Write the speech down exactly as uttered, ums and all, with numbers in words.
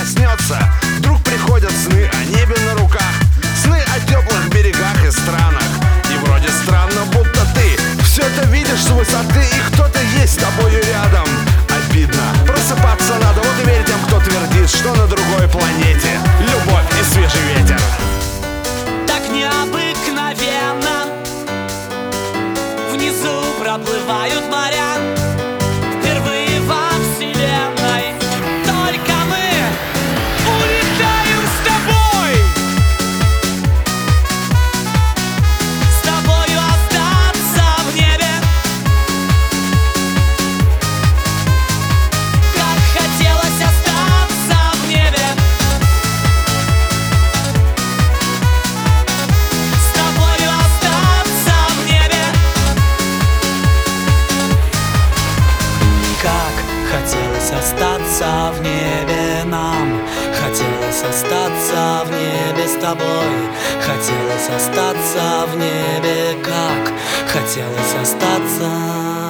проснется, вдруг приходят сны о небе на руках, сны о теплых берегах и странах. И вроде странно, будто ты все это видишь с высоты, и кто-то есть с тобою рядом. Обидно, просыпаться надо, вот и верь тем, кто твердит, что на другой планете любовь и свежий ветер. Так необыкновенно внизу проплывают моря, впервые во вселенной только мы улетаем с тобой. С тобою остаться в небе, как хотелось остаться в небе. С тобою остаться в небе, как хотелось остаться в небе нам. Хотелось остаться в небе с тобой. Хотелось остаться в небе, как хотелось остаться.